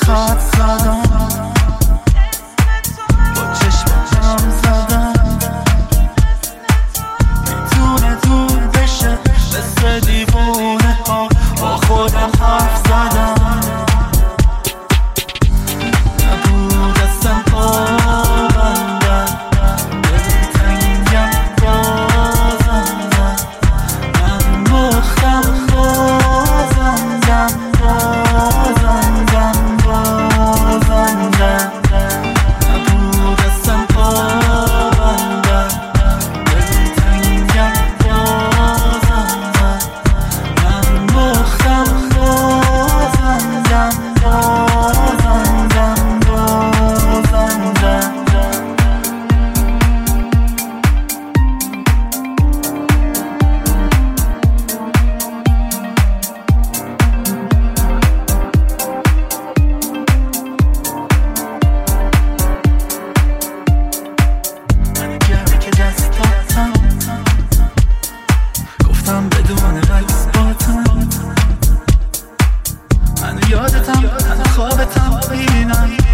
خط زدم، با چشمم زدم میتونه دور بشه، مثل دیوونه ها با خودم حرف زدم. نبود اصلا پابندم، دلتنگم بازم زد، من بختم بازم زد، بازم زد، بازم زد. نبود اصلا پابندم، دلتنگم بازم زد، من بختم بازم زد، بازم زد، بازم زد. من گرمی که دست دادم، گفتم بدون عکس باتم، من یادتم، من خوابتم بینم،